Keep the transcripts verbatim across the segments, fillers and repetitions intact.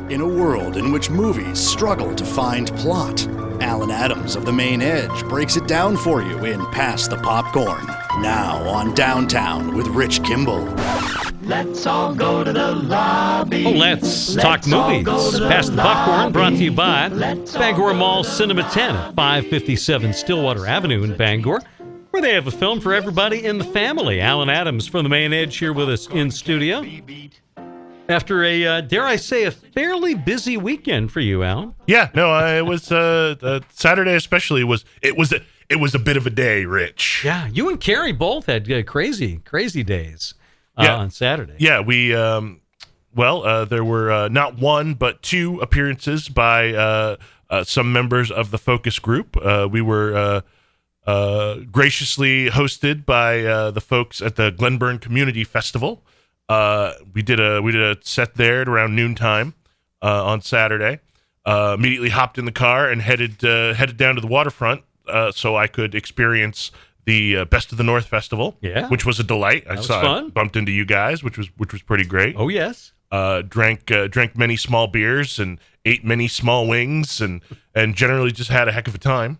In a world in which movies struggle to find plot, Alan Adams of The Main Edge breaks it down for you in Pass the Popcorn. Now on Downtown with Rich Kimball. Let's all go to the lobby. Oh, let's, let's talk movies. Pass the Popcorn, brought to you by Bangor Mall Cinema ten at five fifty-seven Stillwater Avenue in Bangor, where they have a film for everybody in the family. Alan Adams from The Main Edge here with us in studio. After a, uh, dare I say, a fairly busy weekend for you, Alan. Yeah, no, uh, it was uh, uh, Saturday especially was it was a, it was a bit of a day, Rich. Yeah, you and Carrie both had uh, crazy, crazy days uh, yeah. on Saturday. Yeah, we um, well, uh, there were uh, not one but two appearances by uh, uh, some members of the focus group. Uh, we were uh, uh, graciously hosted by uh, the folks at the Glenburn Community Festival. Uh, we did a we did a set there at around noontime uh, on Saturday. Uh, immediately hopped in the car and headed uh, headed down to the waterfront uh, so I could experience the uh, Best of the North Festival. Yeah, which was a delight. That I was saw fun. bumped into you guys, which was which was pretty great. Oh yes. Uh, drank uh, drank many small beers and ate many small wings and and generally just had a heck of a time.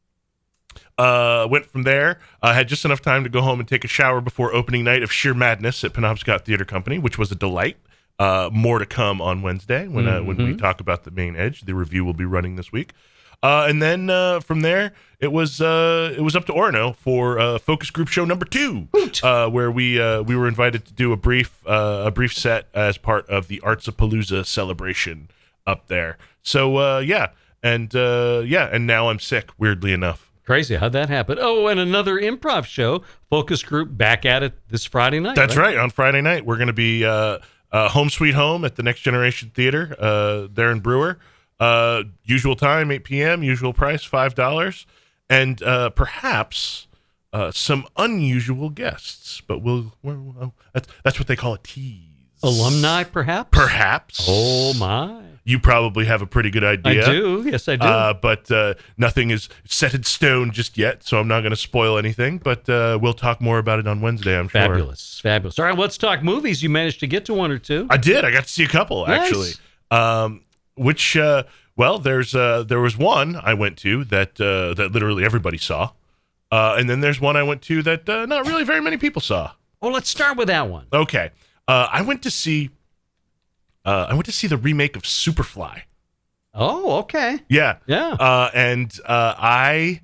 Uh, went from there. I uh, had just enough time to go home and take a shower before opening night of Sheer Madness at Penobscot Theater Company, which was a delight. Uh, more to come on Wednesday when uh, mm-hmm. when we talk about The Main Edge. The review will be running this week, uh, and then uh, from there it was uh, it was up to Orono for uh, focus group show number two, uh, where we uh, we were invited to do a brief uh, a brief set as part of the Artsapalooza celebration up there. So uh, yeah, and uh, yeah, and now I'm sick. Weirdly enough. Crazy. How'd that happen? Oh, and another improv show, focus group, back at it this Friday night. That's right. right. On Friday night, we're going to be uh, uh, Home Sweet Home at the Next Generation Theater uh, there in Brewer. Uh, usual time, eight p.m., usual price, five dollars. And uh, perhaps uh, some unusual guests. But we'll, we'll, we'll that's, that's what they call a tease. Alumni, perhaps? Perhaps. Oh, my. You probably have a pretty good idea. I do. Yes, I do. Uh, but uh, nothing is set in stone just yet, so I'm not going to spoil anything. But uh, we'll talk more about it on Wednesday, I'm sure. Fabulous. Fabulous. All right, let's talk movies. You managed to get to one or two. I did. I got to see a couple, nice. actually. Um, which, uh, well, there's uh, there was one I went to that uh, that literally everybody saw. Uh, and then there's one I went to that uh, not really very many people saw. Well, let's start with that one. Okay. Uh, I went to see... Uh, I went to see the remake of Superfly. Oh, okay. Yeah, yeah. Uh, and uh, I,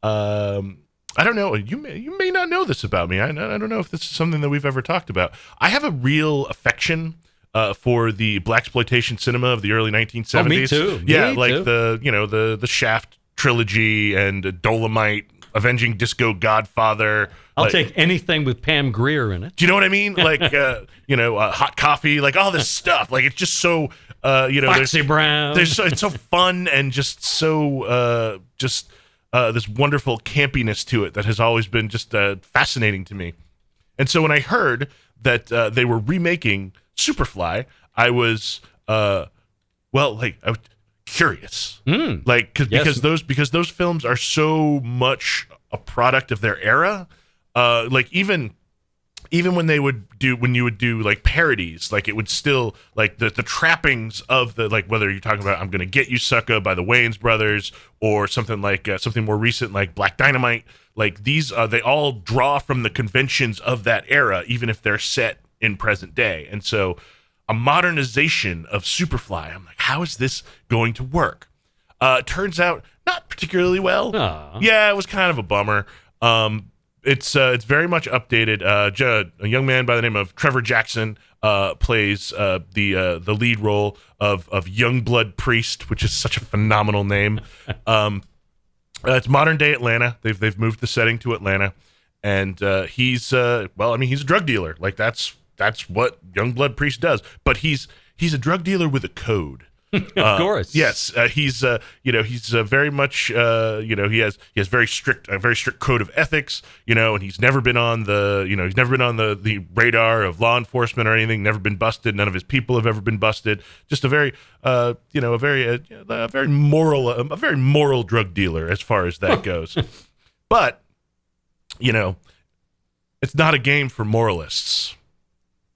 um, I don't know. You may you may not know this about me. I, I don't know if this is something that we've ever talked about. I have a real affection uh, for the blaxploitation cinema of the early nineteen seventies. Oh, me too. Yeah, me like too. the you know the the Shaft trilogy and Dolomite, Avenging Disco Godfather. I'll like, take anything with Pam Grier in it. Do you know what I mean? Like, uh, you know, uh, Hot Coffee, like all this stuff. Like, it's just so, uh, you know, Foxy there's, Brown. There's so, it's so fun and just so, uh, just uh, this wonderful campiness to it that has always been just uh, fascinating to me. And so when I heard that uh, they were remaking Superfly, I was, uh, well, like, I was curious, mm. like, cause, yes. because those because those films are so much a product of their era. Uh, like even, even when they would do, when you would do like parodies, like it would still like the, the trappings of the, like whether you're talking about I'm Gonna Get You Sucker by the Wayans Brothers or something like uh, something more recent like Black Dynamite, like these, uh, they all draw from the conventions of that era, even if they're set in present day. And so a modernization of Superfly, I'm like, how is this going to work? Uh, turns out not particularly well. Aww. Yeah, it was kind of a bummer. Um, It's uh, it's very much updated. Uh, J- a young man by the name of Trevor Jackson uh, plays uh, the uh, the lead role of of Youngblood Priest, which is such a phenomenal name. Um, uh, it's modern day Atlanta. They've they've moved the setting to Atlanta, and uh, he's uh, well, I mean, he's a drug dealer. Like that's that's what Youngblood Priest does. But he's he's a drug dealer with a code. of uh, course, yes. Uh, he's, uh, you know, he's uh, very much, uh, you know, he has he has very strict, a very strict code of ethics, you know, and he's never been on the, you know, he's never been on the the radar of law enforcement or anything. Never been busted. None of his people have ever been busted. Just a very, uh, you know, a very, uh, a very moral, a, a very moral drug dealer as far as that goes. But, you know, it's not a game for moralists.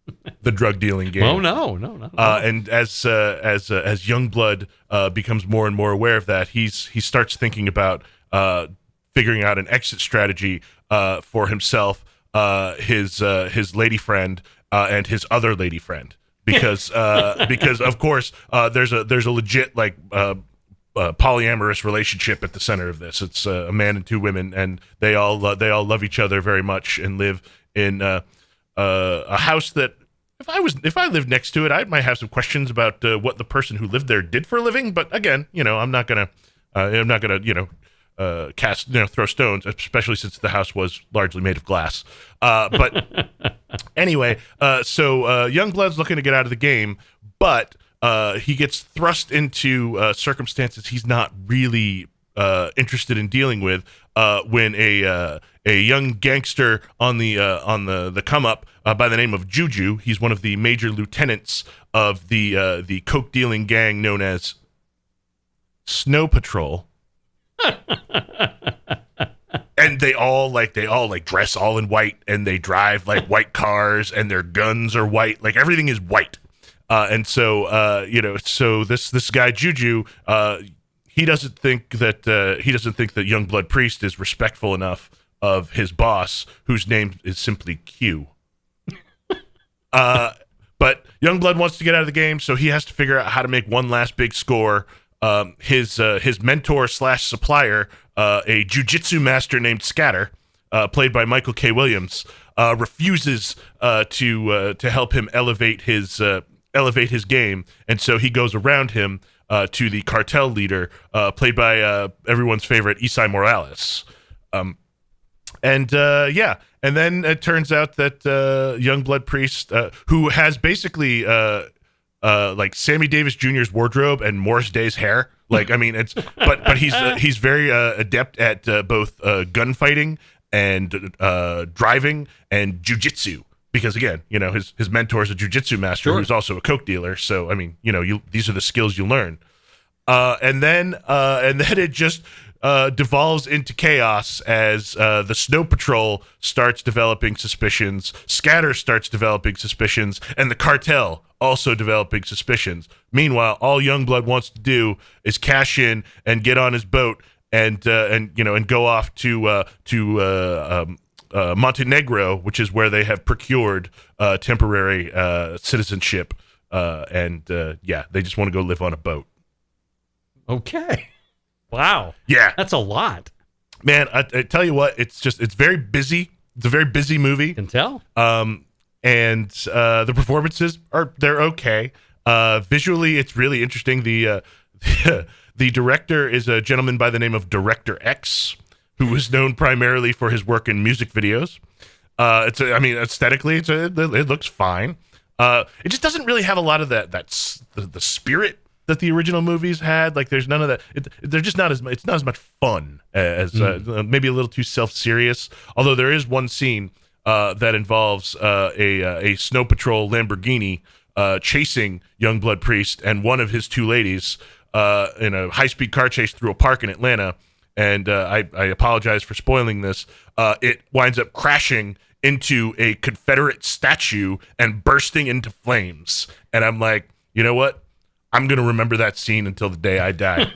the drug dealing game. Oh no, no, no. no. Uh, and as uh, as uh, as Youngblood uh, becomes more and more aware of that, he's he starts thinking about uh, figuring out an exit strategy uh, for himself, uh, his uh, his lady friend, uh, and his other lady friend, because uh, because of course uh, there's a there's a legit like uh, uh, polyamorous relationship at the center of this. It's uh, a man and two women, and they all uh, they all love each other very much and live in uh, uh, a house that. If I was, if I lived next to it, I might have some questions about uh, what the person who lived there did for a living. But again, you know, I'm not gonna, uh, I'm not gonna, you know, uh, cast, you know, throw stones, especially since the house was largely made of glass. Uh, but anyway, uh, so uh, Youngblood's looking to get out of the game, but uh, he gets thrust into uh, circumstances he's not really uh, interested in dealing with uh, when a uh, a young gangster on the uh, on the the come up. Uh, by the name of Juju. He's one of the major lieutenants of the uh, the coke dealing gang known as Snow Patrol. And they all like they all like dress all in white, and they drive like white cars, and their guns are white. Like everything is white. Uh, and so uh, you know, so this this guy Juju, uh, he doesn't think that uh, he doesn't think that Youngblood Priest is respectful enough of his boss, whose name is simply Q. Uh, but Youngblood wants to get out of the game, so he has to figure out how to make one last big score. Um, his uh, his mentor slash supplier, uh, a jujitsu master named Scatter, uh, played by Michael K. Williams, uh, refuses uh, to uh, to help him elevate his uh, elevate his game, and so he goes around him uh, to the cartel leader, uh, played by uh, everyone's favorite Isai Morales. Um, and uh, yeah. And then it turns out that uh, Youngblood Priest, uh, who has basically uh, uh, like Sammy Davis Junior's wardrobe and Morris Day's hair, like I mean, it's but but he's uh, he's very uh, adept at uh, both uh, gunfighting and uh, driving and jujitsu. Because again, you know, his his mentor is a jujitsu master Sure. who's also a coke dealer. So I mean, you know, you these are the skills you learn. Uh, and then uh, and then it just. Uh, devolves into chaos as uh, the Snow Patrol starts developing suspicions, Scatter starts developing suspicions, and the cartel also developing suspicions. Meanwhile, all Youngblood wants to do is cash in and get on his boat and uh, and you know and go off to uh, to uh, um, uh, Montenegro, which is where they have procured uh, temporary uh, citizenship, uh, and uh, yeah, they just want to go live on a boat. Okay. Wow. Yeah. That's a lot. Man, I, I tell you what, it's just, it's very busy. It's a very busy movie. Can tell. Um, and uh, the performances are, they're okay. Uh, visually, it's really interesting. The, uh, the, the director is a gentleman by the name of Director X, who is known primarily for his work in music videos. Uh, it's, a, I mean, aesthetically, it's a, it looks fine. Uh, it just doesn't really have a lot of that, that's the, the spirit that the original movies had. Like there's none of that. It, they're just not as it's not as much fun as mm. uh, maybe a little too self-serious. Although there is one scene uh, that involves uh, a uh, a Snow Patrol Lamborghini uh, chasing Youngblood Priest and one of his two ladies uh, in a high-speed car chase through a park in Atlanta. And uh, I, I apologize for spoiling this. Uh, it winds up crashing into a Confederate statue and bursting into flames. And I'm like, you know what? I'm going to remember that scene until the day I die.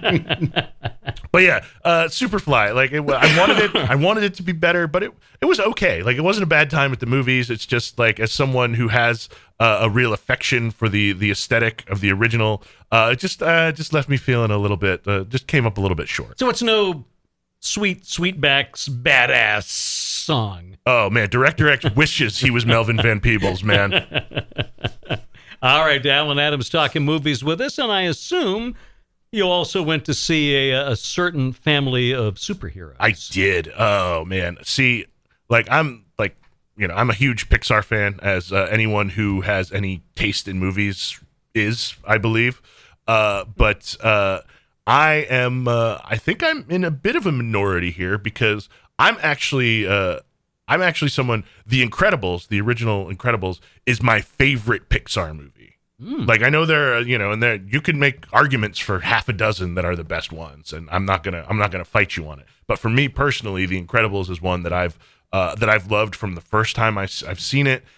But yeah, uh, Superfly, like it, I wanted it, I wanted it to be better, but it, it was okay. Like it wasn't a bad time at the movies. It's just like, as someone who has uh, a real affection for the, the aesthetic of the original, uh, it just, uh, just left me feeling a little bit, uh, just came up a little bit short. So it's no Sweet Sweetback's badass song. Oh man, Director X wishes he was Melvin Van Peebles, man. All right, Alan Adams talking movies with us, and I assume you also went to see a, a certain family of superheroes. I did. Oh man, see, like I'm like you know I'm a huge Pixar fan, as uh, anyone who has any taste in movies is, I believe. Uh, but uh, I am. Uh, I think I'm in a bit of a minority here because I'm actually. Uh, I'm actually someone, The Incredibles, the original Incredibles, is my favorite Pixar movie. Mm. Like, I know there are, you know, and there, you can make arguments for half a dozen that are the best ones, and I'm not gonna, I'm not gonna fight you on it. But for me personally, The Incredibles is one that I've, uh, that I've loved from the first time I, I've seen it,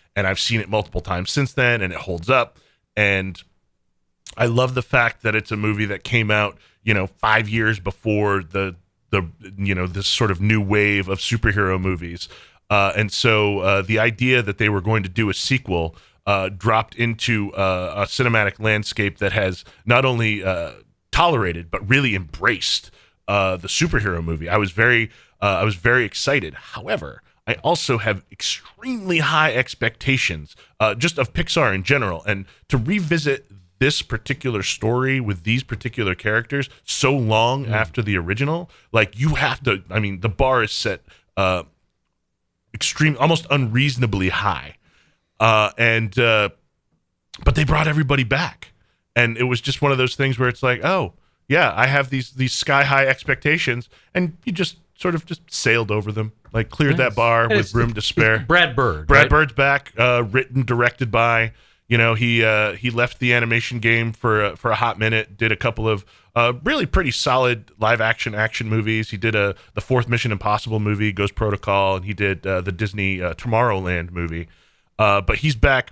and I've seen it multiple times since then, and it holds up. And I love the fact that it's a movie that came out, you know, five years before the the you know this sort of new wave of superhero movies. Uh, and so uh, the idea that they were going to do a sequel uh, dropped into uh, a cinematic landscape that has not only uh, tolerated but really embraced uh, the superhero movie. I was very uh, I was very excited. However, I also have extremely high expectations uh, just of Pixar in general, and to revisit this particular story with these particular characters so long mm. after the original, like you have to, I mean, the bar is set uh, extreme, almost unreasonably high. Uh, and, uh, but they brought everybody back. And it was just one of those things where it's like, oh yeah, I have these, these sky high expectations, and you just sort of just sailed over them, like cleared nice. that bar and with room to spare. Brad Bird. Brad right? Bird's back, uh, written, directed by, You know, he uh, he left the animation game for uh, for a hot minute. Did a couple of uh, really pretty solid live action action movies. He did a the fourth Mission Impossible movie, Ghost Protocol, and he did uh, the Disney uh, Tomorrowland movie. Uh, but he's back.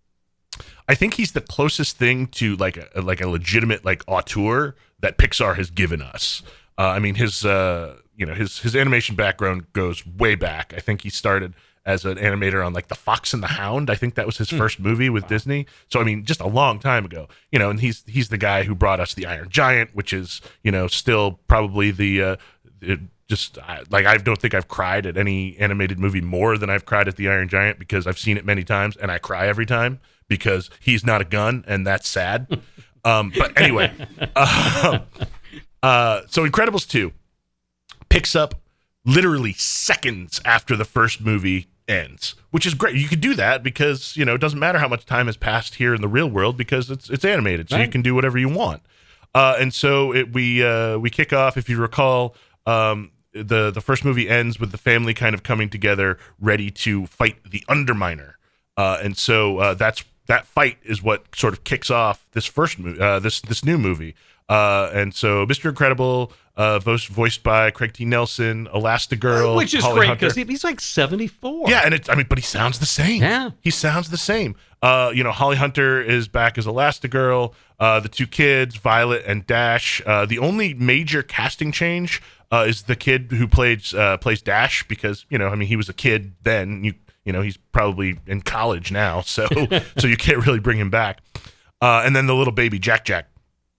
I think he's the closest thing to like a like a legitimate like auteur that Pixar has given us. Uh, I mean, his uh, you know his his animation background goes way back. I think he started as an animator on like The Fox and the Hound. I think that was his mm. first movie with wow. Disney. So I mean, just a long time ago, you know. And he's he's the guy who brought us The Iron Giant, which is you know still probably the uh, it just I, like I don't think I've cried at any animated movie more than I've cried at The Iron Giant, because I've seen it many times and I cry every time because he's not a gun, and that's sad. um, but anyway, uh, uh, so Incredibles two picks up literally seconds after the first movie ends, which is great. You could do that because, you know, it doesn't matter how much time has passed here in the real world because it's it's animated, so right. you can do whatever you want. Uh, and so it, we uh, we kick off, if you recall, um, the, the first movie ends with the family kind of coming together, ready to fight the Underminer. Uh, and so uh, that's that fight is what sort of kicks off this first movie, uh, this this new movie. Uh, and so Mister Incredible, uh, voiced, voiced by Craig T. Nelson, Elastigirl, which is Holly great Hunter. because he's like seventy-four. Yeah, and it's I mean, but he sounds the same. Yeah, he sounds the same. Uh, you know, Holly Hunter is back as Elastigirl. Uh, the two kids, Violet and Dash. Uh, the only major casting change uh, is the kid who plays uh, plays Dash, because you know, I mean, he was a kid then. You you know, he's probably in college now, so so you can't really bring him back. Uh, and then the little baby Jack Jack.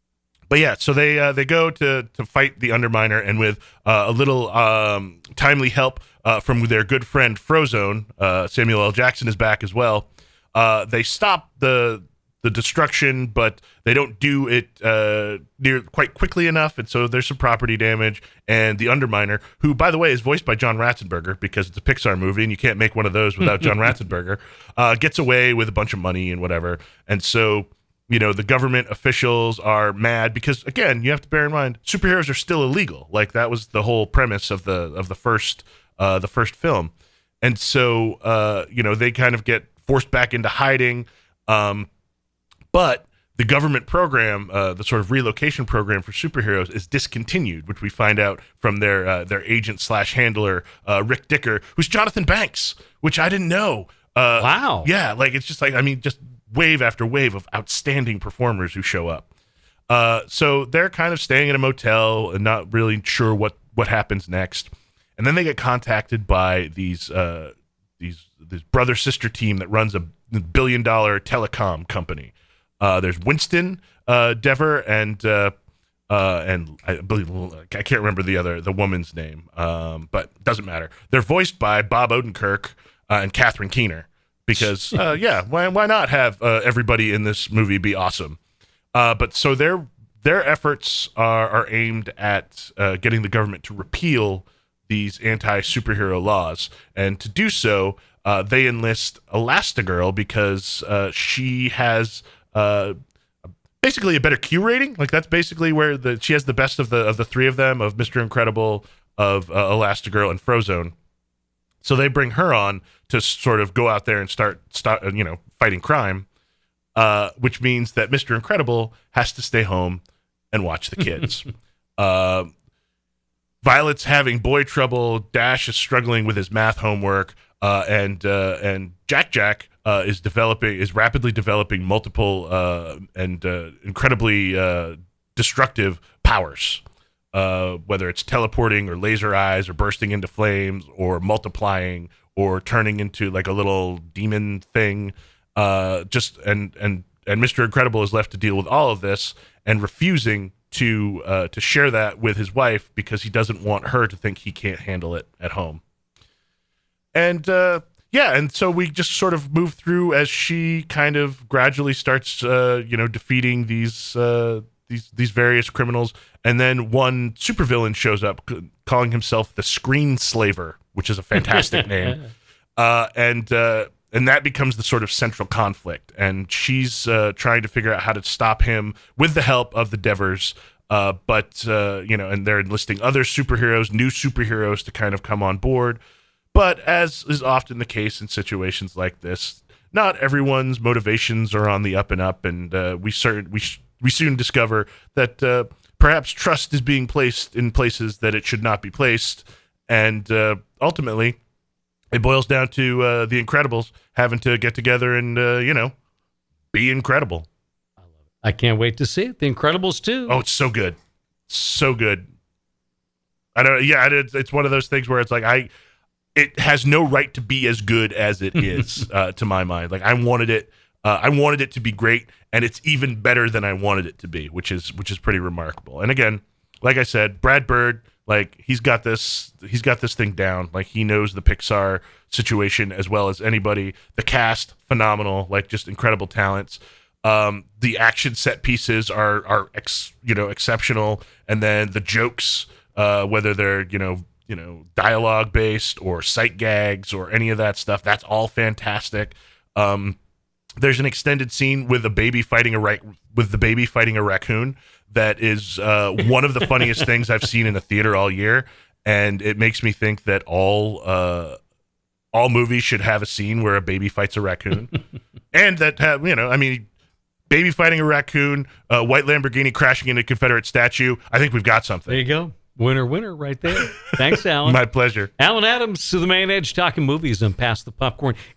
But yeah, so they uh, they go to to fight the Underminer, and with uh, a little um, timely help uh, from their good friend Frozone, uh, Samuel L. Jackson is back as well. Uh, they stop the the destruction, but they don't do it uh, near quite quickly enough, and so there's some property damage. And the Underminer, who by the way is voiced by John Ratzenberger, because it's a Pixar movie and you can't make one of those without John Ratzenberger, uh, gets away with a bunch of money and whatever. And so, you know, the government officials are mad because, again, you have to bear in mind, superheroes are still illegal. Like, that was the whole premise of the of the first uh, the first film. And so, uh, you know, they kind of get forced back into hiding. Um, but the government program, uh, the sort of relocation program for superheroes, is discontinued, which we find out from their uh, their agent slash handler, uh, Rick Dicker, who's Jonathan Banks, which I didn't know. Uh, wow. Yeah, like, it's just like, I mean, just wave after wave of outstanding performers who show up. Uh, so they're kind of staying in a motel and not really sure what, what happens next. And then they get contacted by these uh, these this brother sister team that runs a billion dollar telecom company. Uh, there's Winston uh, Dever and uh, uh, and I believe I can't remember the other the woman's name, um, but it doesn't matter. They're voiced by Bob Odenkirk uh, and Catherine Keener. Because, uh, yeah, why why not have uh, everybody in this movie be awesome? Uh, but so their their efforts are, are aimed at uh, getting the government to repeal these anti-superhero laws. And to do so, uh, they enlist Elastigirl because uh, she has uh, basically a better Q rating. Like, that's basically where the she has the best of the of the three of them, of Mister Incredible, of uh, Elastigirl, and Frozone. So they bring her on to sort of go out there and start, start you know, fighting crime, uh, which means that Mister Incredible has to stay home and watch the kids. uh, Violet's having boy trouble. Dash is struggling with his math homework. uh, and uh, and Jack Jack uh, is developing is rapidly developing multiple uh, and uh, incredibly uh, destructive powers. Uh, whether it's teleporting or laser eyes or bursting into flames or multiplying or turning into like a little demon thing, uh, just and and and Mister Incredible is left to deal with all of this and refusing to uh, to share that with his wife because he doesn't want her to think he can't handle it at home. And uh, yeah, and so we just sort of move through as she kind of gradually starts, uh, you know, defeating these uh, these these various criminals, and then one supervillain shows up, c- calling himself the Screen Slaver, which is a fantastic name, uh, and uh, and that becomes the sort of central conflict, and she's uh, trying to figure out how to stop him with the help of the Devers. Uh, but uh, you know, and they're enlisting other superheroes, new superheroes, to kind of come on board. But as is often the case in situations like this, not everyone's motivations are on the up and up, and uh, we certain we sh- we soon discover that uh, perhaps trust is being placed in places that it should not be placed, and uh, ultimately, it boils down to uh, the Incredibles having to get together and uh, you know, be incredible. I can't wait to see it. The Incredibles too. Oh, it's so good, so good. I don't. Yeah, it's it's one of those things where it's like I. It has no right to be as good as it is, uh, to my mind. Like I wanted it, uh, I wanted it to be great, and it's even better than I wanted it to be, which is which is pretty remarkable. And again, like I said, Brad Bird, like he's got this, he's got this thing down. Like he knows the Pixar situation as well as anybody. The cast, phenomenal, like just incredible talents. Um, the action set pieces are are ex, you know exceptional, and then the jokes, uh, whether they're you know. you know, dialogue based or sight gags or any of that stuff. That's all fantastic. Um, there's an extended scene with a baby fighting a ra- with the baby fighting a raccoon that is uh, one of the funniest things I've seen in a theater all year, and it makes me think that all uh, all movies should have a scene where a baby fights a raccoon, and that have you know, I mean, baby fighting a raccoon, uh, white Lamborghini crashing into a Confederate statue. I think we've got something. There you go. Winner, winner, right there. Thanks, Alan. My pleasure. Alan Adams to the Main Edge, talking movies and Pass the Popcorn.